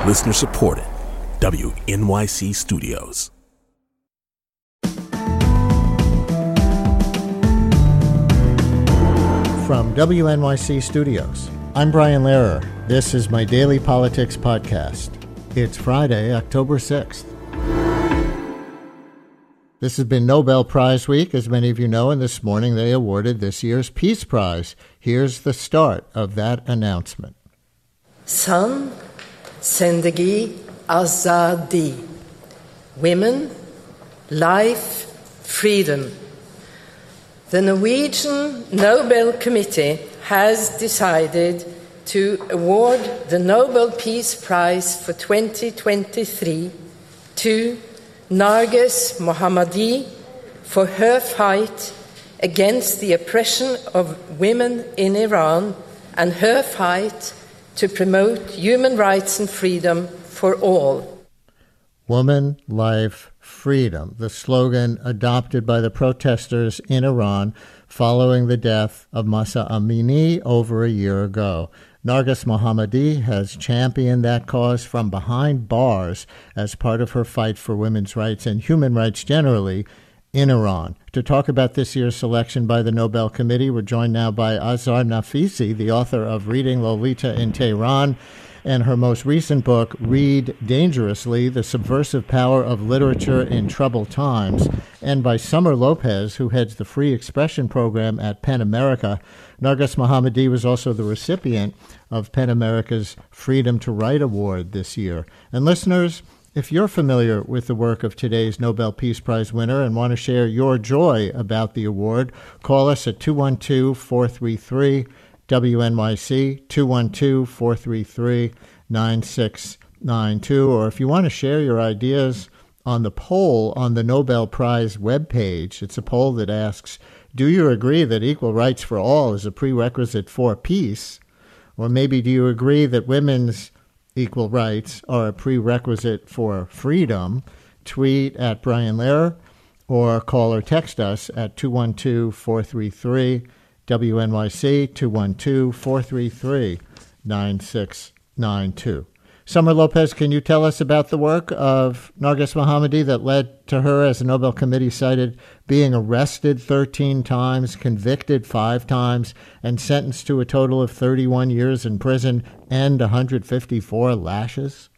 Listener supported. WNYC Studios. From WNYC Studios, I'm Brian Lehrer. This is my daily politics podcast. It's Friday, October 6th. This has been Nobel Prize Week, as many of you know, and this morning they awarded this year's Peace Prize. Here's the start of that announcement. San, Zendagi, Azadi. Women, life, freedom. The Norwegian Nobel Committee has decided to award the Nobel Peace Prize for 2023 to Narges Mohammadi for her fight against the oppression of women in Iran and her fight to promote human rights and freedom for all. Woman, life, freedom, the slogan adopted by the protesters in Iran following the death of Mahsa Amini over a year ago. Narges Mohammadi has championed that cause from behind bars as part of her fight for women's rights and human rights generally in Iran. To talk about this year's selection by the Nobel Committee, we're joined now by Azar Nafisi, the author of Reading Lolita in Tehran, and her most recent book, Read Dangerously, The Subversive Power of Literature in Troubled Times, and by Summer Lopez, who heads the Free Expression Program at PEN America. Narges Mohammadi was also the recipient of PEN America's Freedom to Write Award this year. And listeners, if you're familiar with the work of today's Nobel Peace Prize winner and want to share your joy about the award, call us at 212-433 WNYC, 212-433-9692. Or if you want to share your ideas on the poll on the Nobel Prize webpage, it's a poll that asks, do you agree that equal rights for all is a prerequisite for peace? Or maybe do you agree that women's equal rights are a prerequisite for freedom? Tweet at Brian Lehrer or call or text us at 212-433 WNYC 212-433-9692. Summer Lopez, can you tell us about the work of Narges Mohammadi that led to her, as the Nobel Committee cited, being arrested 13 times, convicted 5 times, and sentenced to a total of 31 years in prison and 154 lashes?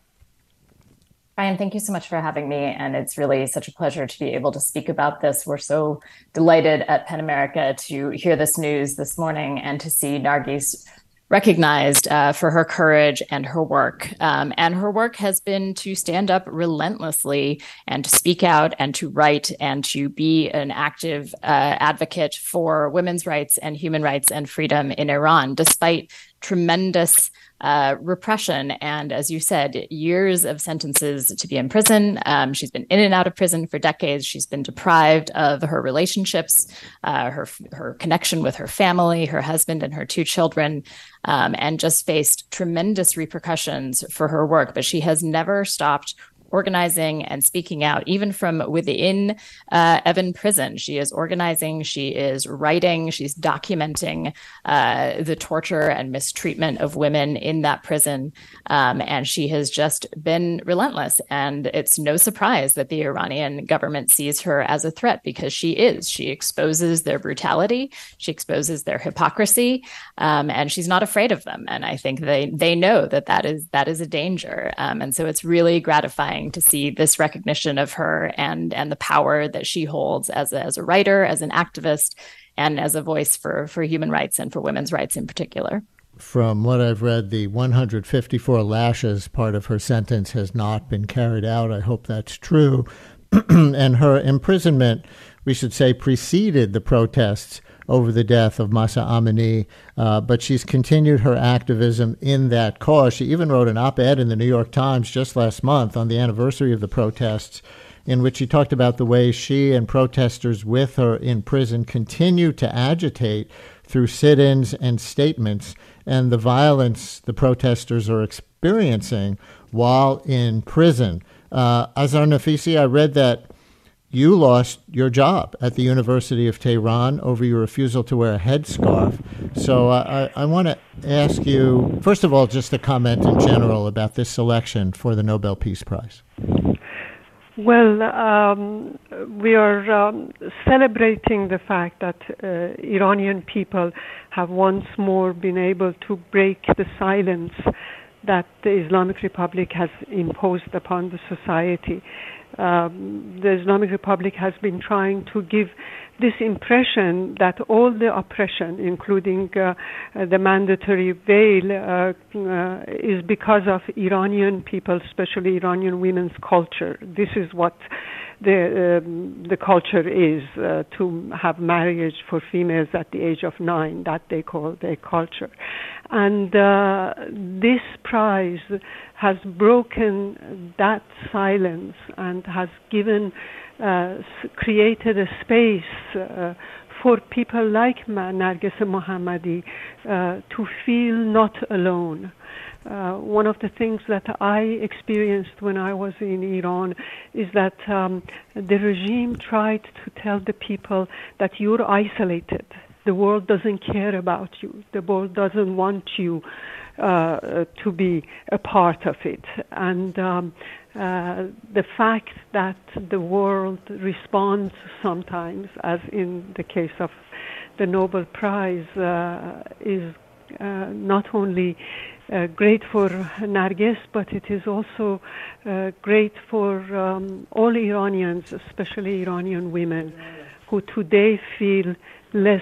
Brian, thank you so much for having me, and it's really such a pleasure to be able to speak about this. We're so delighted at PEN America to hear this news this morning and to see Narges recognized for her courage and her work. And her work has been to stand up relentlessly and to speak out and to write and to be an active advocate for women's rights and human rights and freedom in Iran, despite tremendous repression and, as you said, years of sentences to be in prison. She's been in and out of prison for decades. She's been deprived of her relationships, her connection with her family, her husband, and her 2 children, and just faced tremendous repercussions for her work. But she has never stopped organizing and speaking out, even from within Evin prison. She is organizing, she is writing, she's documenting the torture and mistreatment of women in that prison. And she has just been relentless. And it's no surprise that the Iranian government sees her as a threat, because she is. She exposes their brutality, she exposes their hypocrisy, and she's not afraid of them. And I think they know that is a danger. And so it's really gratifying to see this recognition of her and the power that she holds as a writer, as an activist, and as a voice for human rights and for women's rights in particular. From what I've read, the 154 lashes part of her sentence has not been carried out. I hope that's true. And her imprisonment, we should say, preceded the protests over the death of Mahsa Amini, but she's continued her activism in that cause. She even wrote an op-ed in the New York Times just last month on the anniversary of the protests, in which she talked about the way she and protesters with her in prison continue to agitate through sit-ins and statements, and the violence the protesters are experiencing while in prison. Azar Nafisi, I read that you lost your job at the University of Tehran over your refusal to wear a headscarf. So I want to ask you, first of all, just a comment in general about this selection for the Nobel Peace Prize. Well, we are celebrating the fact that Iranian people have once more been able to break the silence that the Islamic Republic has imposed upon the society. The Islamic Republic has been trying to give this impression that all the oppression, including the mandatory veil, is because of Iranian people, especially Iranian women's culture. This is what the culture is, to have marriage for females at the age of 9, that they call their culture. And this prize has broken that silence and has created a space for people like Narges Mohammadi to feel not alone. One of the things that I experienced when I was in Iran is that the regime tried to tell the people that you're isolated. The world doesn't care about you. The world doesn't want you to be a part of it. And the fact that the world responds sometimes, as in the case of the Nobel Prize, is not only great for Narges, but it is also great for all Iranians, especially Iranian women, who today feel less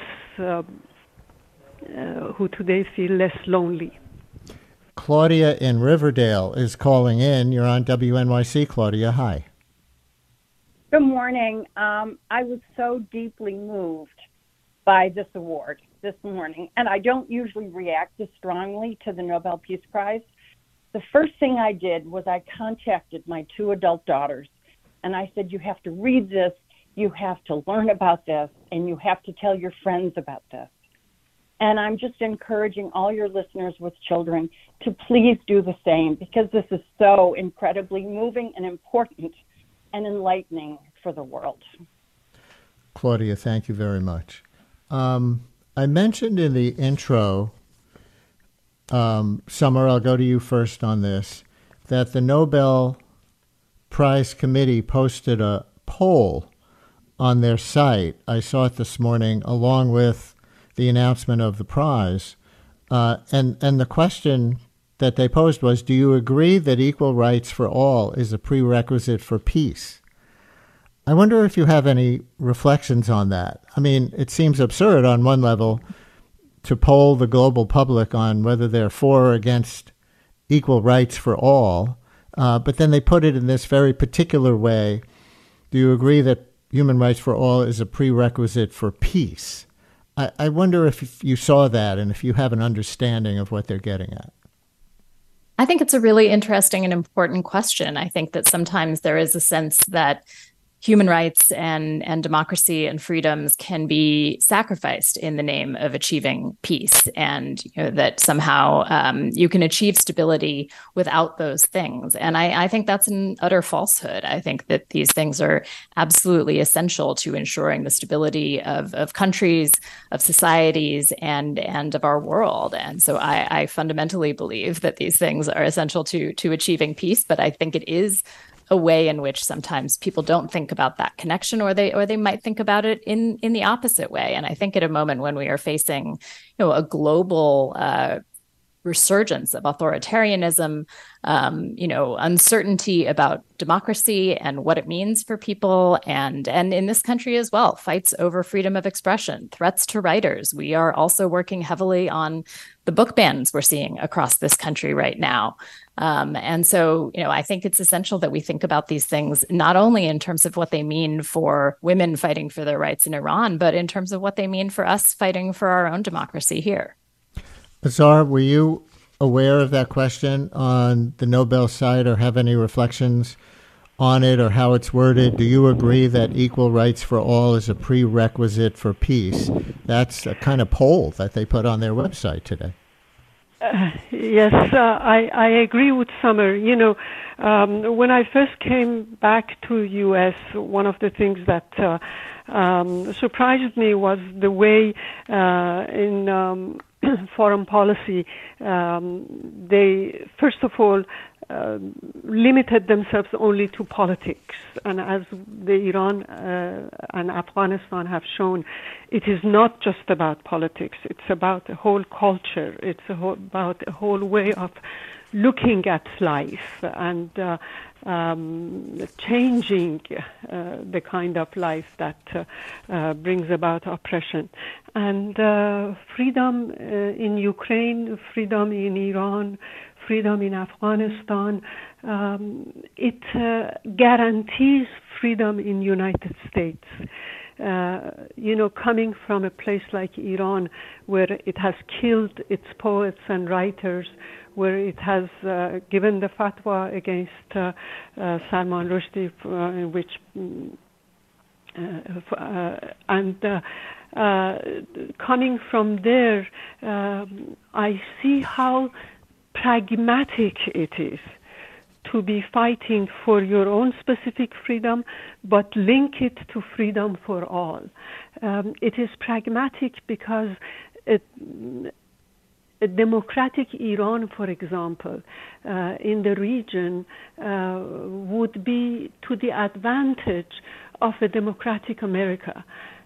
lonely. Claudia in Riverdale is calling in. You're on WNYC, Claudia. Hi. Good morning. I was so deeply moved by this award this morning, and I don't usually react this strongly to the Nobel Peace Prize. The first thing I did was I contacted my 2 adult daughters, and I said, you have to read this, you have to learn about this, and you have to tell your friends about this. And I'm just encouraging all your listeners with children to please do the same, because this is so incredibly moving and important and enlightening for the world. Claudia, thank you very much. I mentioned in the intro, Summer, I'll go to you first on this, that the Nobel Prize Committee posted a poll on their site. I saw it this morning along with the announcement of the prize. And the question that they posed was, do you agree that equal rights for all is a prerequisite for peace? I wonder if you have any reflections on that. I mean, it seems absurd on one level to poll the global public on whether they're for or against equal rights for all, but then they put it in this very particular way. Do you agree that human rights for all is a prerequisite for peace? I wonder if you saw that and if you have an understanding of what they're getting at. I think it's a really interesting and important question. I think that sometimes there is a sense that human rights and democracy and freedoms can be sacrificed in the name of achieving peace, and that somehow you can achieve stability without those things. And I think that's an utter falsehood. I think that these things are absolutely essential to ensuring the stability of countries, of societies, and of our world. And so I fundamentally believe that these things are essential to achieving peace, but I think it is a way in which sometimes people don't think about that connection, or they might think about it in the opposite way. And I think at a moment when we are facing, a global resurgence of authoritarianism, uncertainty about democracy and what it means for people, and in this country as well, fights over freedom of expression, threats to writers. We are also working heavily on the book bans we're seeing across this country right now. And so, I think it's essential that we think about these things not only in terms of what they mean for women fighting for their rights in Iran, but in terms of what they mean for us fighting for our own democracy here. Azar, were you aware of that question on the Nobel site, or have any reflections on it or how it's worded? Do you agree that equal rights for all is a prerequisite for peace? That's a kind of poll that they put on their website today. Yes, I agree with Summer. You know, when I first came back to U.S., one of the things that surprised me was the way in foreign policy they, first of all, limited themselves only to politics. And as the Iran and Afghanistan have shown, it is not just about politics. It's about a whole culture. It's about a whole way of looking at life and changing the kind of life that brings about oppression. And freedom in Ukraine, freedom in Iran, freedom in Afghanistan, it guarantees freedom in United States. You know, coming from a place like Iran, where it has killed its poets and writers, where it has given the fatwa against Salman Rushdie, which coming from there, I see how pragmatic it is to be fighting for your own specific freedom, but link it to freedom for all. It is pragmatic because a democratic Iran, for example, in the region would be to the advantage of a democratic America.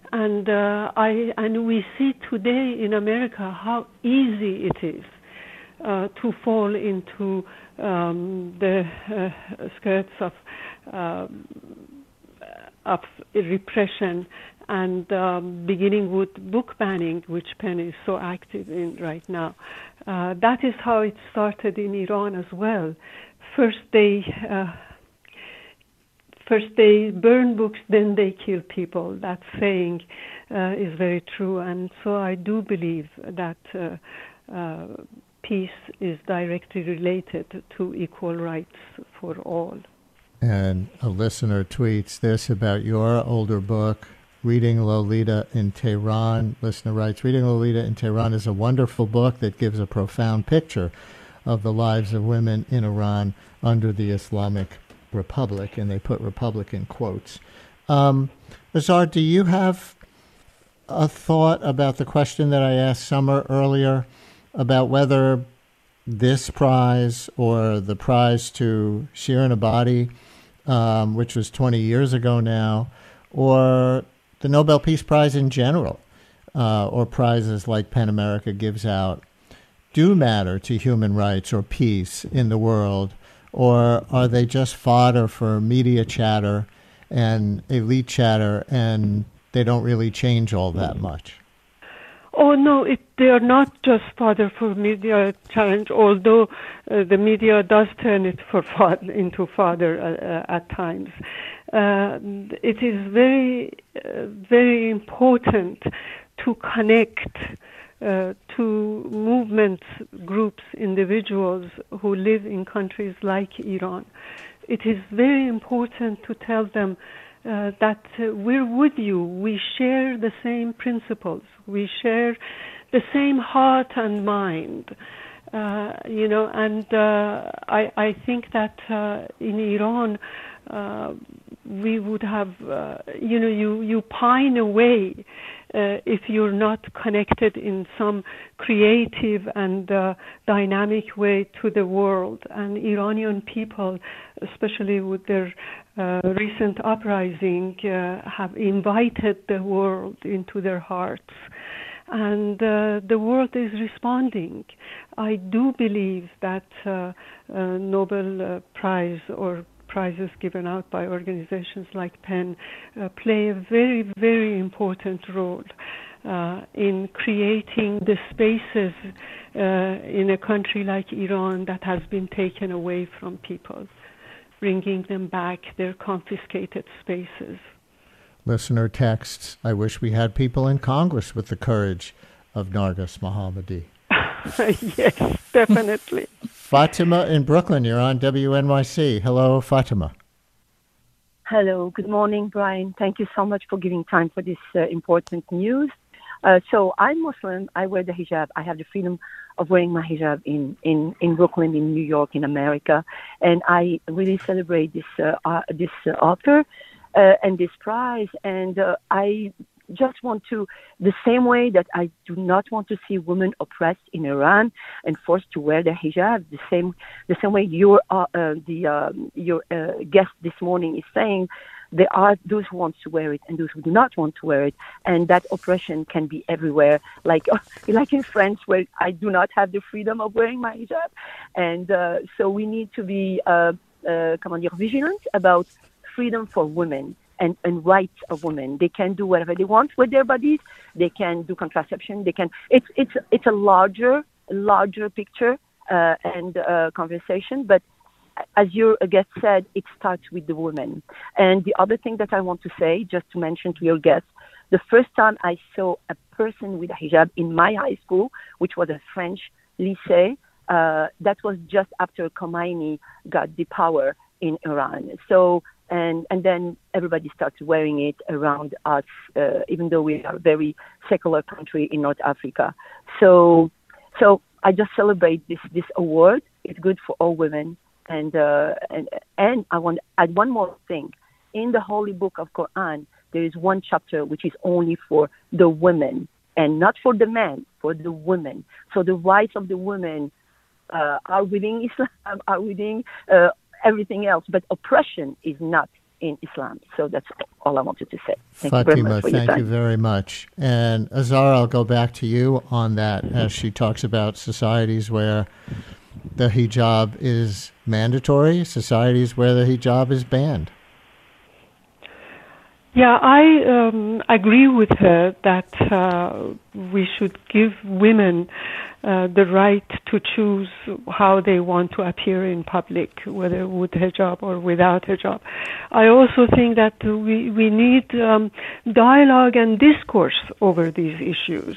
And we see today in America how easy it is to fall into the skirts of repression, and beginning with book banning, which Penn is so active in right now. That is how it started in Iran as well. First they burn books, then they kill people. That saying is very true, and so I do believe that peace is directly related to equal rights for all. And a listener tweets this about your older book, Reading Lolita in Tehran. Listener writes, Reading Lolita in Tehran is a wonderful book that gives a profound picture of the lives of women in Iran under the Islamic Republic, and they put Republic in quotes. Azar, do you have a thought about the question that I asked Summer earlier about whether this prize or the prize to Shirin Ebadi, which was 20 years ago now, or the Nobel Peace Prize in general, or prizes like PEN America gives out, do matter to human rights or peace in the world, or are they just fodder for media chatter and elite chatter, and they don't really change all that much? Oh, no, they are not just fodder for media challenge, although the media does turn it into fodder at times. It is very, very important to connect to movements, groups, individuals who live in countries like Iran. It is very important to tell them that we're with you. We share the same principles. We share the same heart and mind. And I think that in Iran, we would have, you pine away if you're not connected in some creative and dynamic way to the world. And Iranian people, especially with their recent uprising, have invited the world into their hearts. And the world is responding. I do believe that Nobel Prize or prizes given out by organizations like PEN play a very, very important role in creating the spaces in a country like Iran that has been taken away from people, bringing them back their confiscated spaces. Listener texts, I wish we had people in Congress with the courage of Narges Mohammadi. Yes, definitely. Fatima in Brooklyn, you're on WNYC. Hello, Fatima. Hello, good morning, Brian. Thank you so much for giving time for this important news. So I'm Muslim. I wear the hijab. I have the freedom of wearing my hijab in Brooklyn, in New York, in America. And I really celebrate this author and this prize. And I just want to, the same way that I do not want to see women oppressed in Iran and forced to wear the hijab, the same way your guest this morning is saying, there are those who want to wear it and those who do not want to wear it, and that oppression can be everywhere. Like in France, where I do not have the freedom of wearing my hijab, and so we need to be vigilant about freedom for women. And rights of women. They can do whatever they want with their bodies. They can do contraception. They can. It's a larger picture and conversation. But as your guest said, it starts with the women. And the other thing that I want to say, just to mention to your guest, the first time I saw a person with a hijab in my high school, which was a French lycée, that was just after Khomeini got the power in Iran. So. And then everybody starts wearing it around us, even though we are a very secular country in North Africa. So I just celebrate this award. It's good for all women. And I want to add one more thing. In the Holy Book of Quran, there is one chapter which is only for the women and not for the men, for the women. So the rights of the women are within Islam, are within everything else, but oppression is not in Islam. So that's all I wanted to say. Thank you very much for your time. Thank you very much. And Azar, I'll go back to you on that as she talks about societies where the hijab is mandatory, societies where the hijab is banned. Yeah, I agree with her that we should give women the right to choose how they want to appear in public, whether with hijab or without hijab. I also think that we need dialogue and discourse over these issues.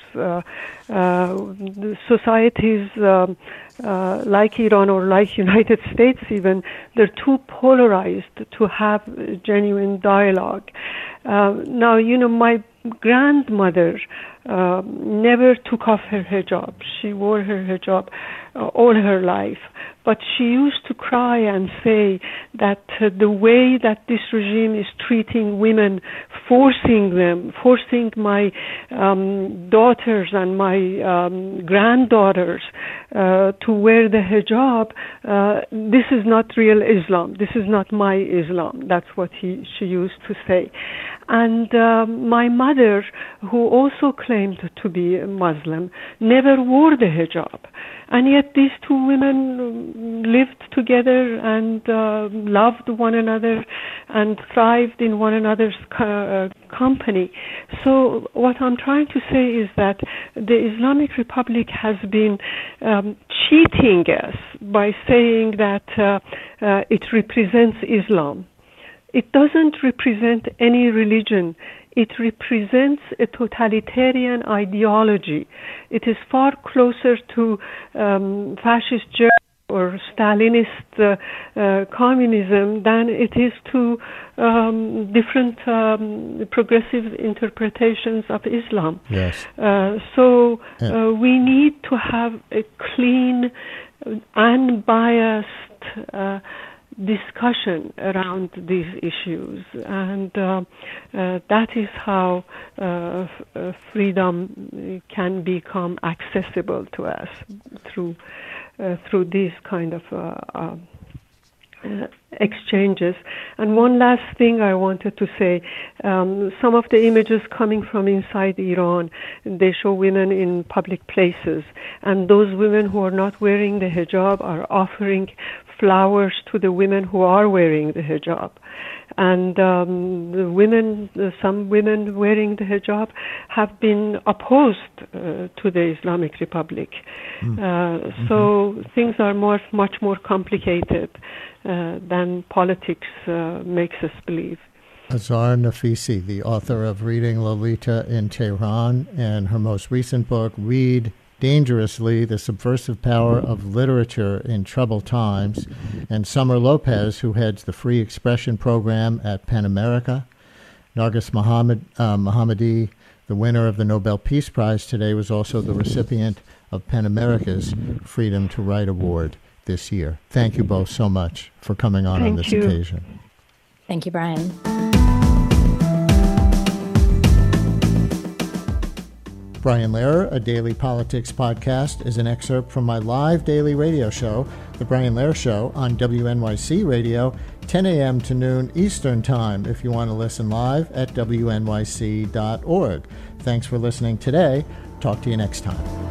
Societies like Iran or like United States even, they're too polarized to have genuine dialogue. Now, my grandmother never took off her hijab. She wore her hijab all her life. But she used to cry and say that the way that this regime is treating women, forcing my daughters and my granddaughters to wear the hijab, this is not real Islam. This is not my Islam. That's what she used to say. And my mother, who also claimed to be a Muslim, never wore the hijab. And yet these two women lived together and loved one another and thrived in one another's company. So what I'm trying to say is that the Islamic Republic has been cheating us by saying that it represents Islam. It doesn't represent any religion. It represents a totalitarian ideology. It is far closer to fascist Germany or Stalinist communism than it is to different progressive interpretations of Islam. Yes. So we need to have a clean, unbiased discussion around these issues, and that is how freedom can become accessible to us through these kind of exchanges. And one last thing I wanted to say, some of the images coming from inside Iran, they show women in public places, and those women who are not wearing the hijab are offering flowers to the women who are wearing the hijab. And some women wearing the hijab have been opposed to the Islamic Republic. So things are much more complicated than politics makes us believe. Azar Nafisi, the author of Reading Lolita in Tehran, and her most recent book, Read Dangerously, The Subversive Power of Literature in Troubled Times, and Summer Lopez, who heads the Free Expression Program at PEN America, Nargis Mohammadi, The winner of the Nobel Peace Prize today was also the recipient of PEN America's Freedom to Write Award this year. Thank you both so much for coming on this occasion. Thank you, Brian. Brian Lehrer, a daily politics podcast, is an excerpt from my live daily radio show, The Brian Lehrer Show, on WNYC Radio, 10 a.m. to noon Eastern Time, if you want to listen live at wnyc.org. Thanks for listening today. Talk to you next time.